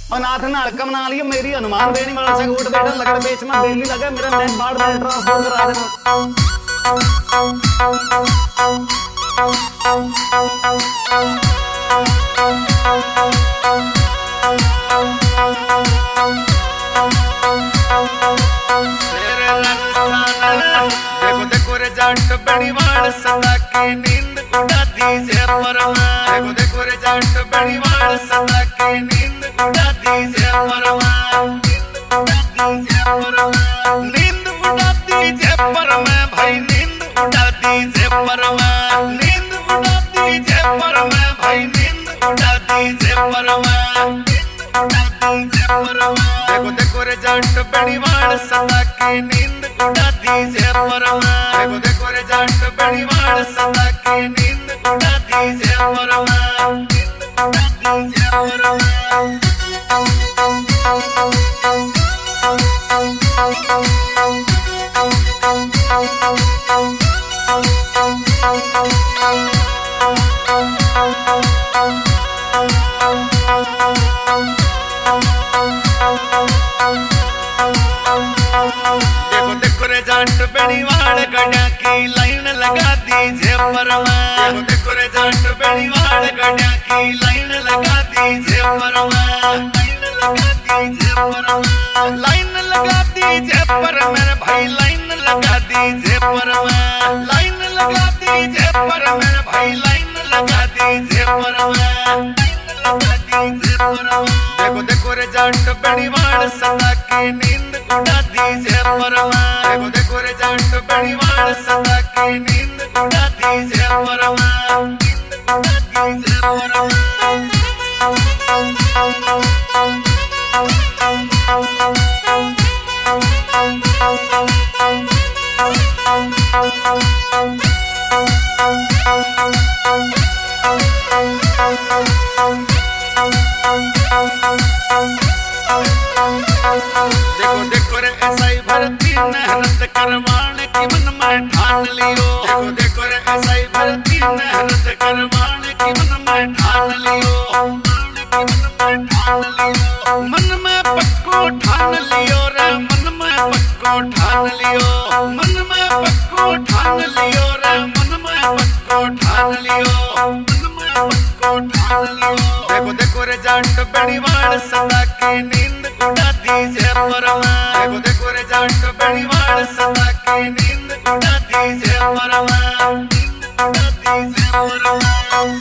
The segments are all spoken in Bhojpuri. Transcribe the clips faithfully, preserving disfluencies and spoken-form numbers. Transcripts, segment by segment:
अनाथ नाड़कम ना लियो मेरी हनुमान बेनी वाला से उठ बैठा लगड़ बेच में दिल्ली लगे मेरा नैन बाढ़ में ट्रांसफर करा देना। देखो देखो रे जाट बड़ी वाल सदा की नींद उड़ा दीजिए परमा। देखो देखो रे जाट बड़ी वाल सदा की नींद उड़ा दीजिए परमा। नींद उड़ा दीजिए परमा भाई नींद उड़ा दीजिए परमा। नींद उड़ा दीजिए परमा भाई नींद उड़ा दीजिए परमा। देखो देखो रे जाट बड़ी वाल सदा की नींद उड़ा दीजिए परमा। देखो देखो रे जाट बड़ी वाल सदा की नींद उड़ा दीजिए परमा। उड़ा दीजिए परमा। देखो देखो रे जाट बड़ी वाल गड्ढा की लाइन लगा दीजिए परमा। देखो देखो रे जाट बड़ी वाल गड्ढा की लाइन लगा दीजिए परमा। लाइन लगा दीजिए परमा भाई लाइन लगा दीजिए परमा। लाइन लगा दीजिए परमा भाई लाइन लगा दीजिए परमा। देखो देखो रे जाट बड़ी वाल सदा की नींद उड़ा दीजिए परमा। देखो देखो रे जाट बड़ी वाल सदा की नींद उड़ा दीजिए परमा। उड़ा दीजिए परमा। देखो देखो रे ऐसा ही भरती मेहनत करवाने की मन में ठान लियो। देखो देखो रे ऐसा ही भरती मेहनत करवाने की मन में ठान लियो। मन में पक्को ठान लियो रे मन में पक्को ठान लियो। मन में पक्को ठान लियो रे मन में पक्को ठान लियो। मन में पक्को ठान लियो। देखो देखो रे जाट बड़ी वाल सदा की नींद उड़ा दीजिए परमा। देखो देखो रे जाट बड़ी वाल सदा की नींद उड़ा दीजिए परमा। उड़ा दीजिए परमा।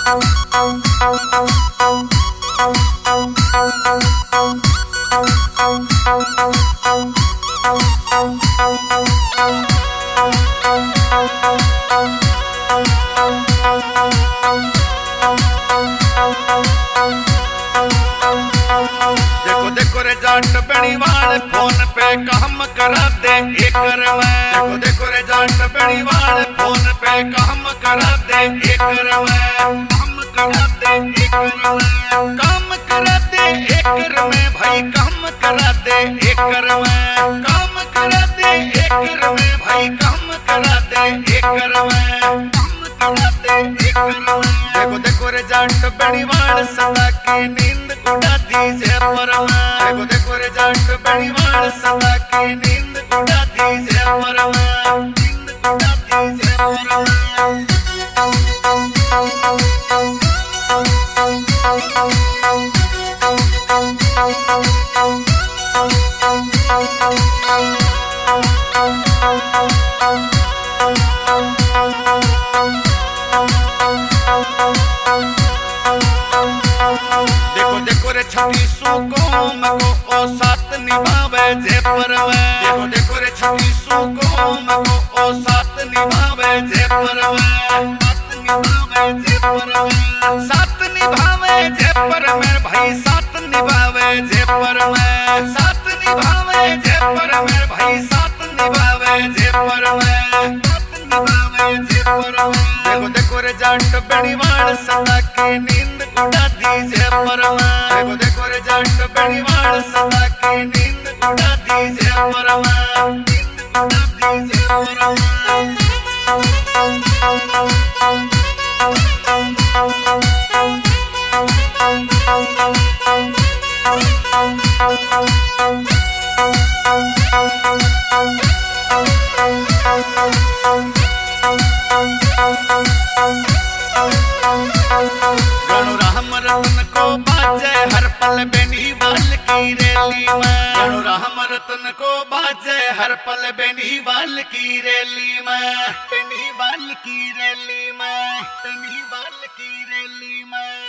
देखो देखो रे जाट बड़ी वाल फोन पे काम करा दे एक में। देखो देखो रे जाट बड़ी वाल फोन पे काम करा दे एक में। काम करा दे एक में। काम करा दे एक में भाई काम करा दे एक में। काम करा दे एक में भाई काम करा दे एक में। देखो देखो रे जाट बड़ी वाल सदा की नींद उड़ा दीजिए परमा। देखो देखो रे जाट बड़ी वाल सदा की नींद उड़ा दीजिए परमा। उड़ा दीजिए परमा। देखो देखो रे छत्तीसो कौम को ओ साथ निभावे जे परवे। देखो देखो रे छत्तीसो कौम को ओ साथ निभावे जे परवे। साथ निभावे जे परवे भाई साथ निभावे जे परवे। साथ निभावे जे परवे भाई साथ निभावे जे परवे। देखो देखो रे जाट बड़ी वाल सदा की नींद उड़ा दीजिए परमा। देखो देखो रे जाट बड़ी वाल सदा की नींद उड़ा दीजिए परमा। उड़ा दीजिए परमा। गणु राम रतन को बाजे हर पल बेनीवाल की रैली में। गणु राम रतन को बाजे हर पल बेनीवाल की रैली में। बेनीवाल की रैली में। बेनीवाल की रैली में।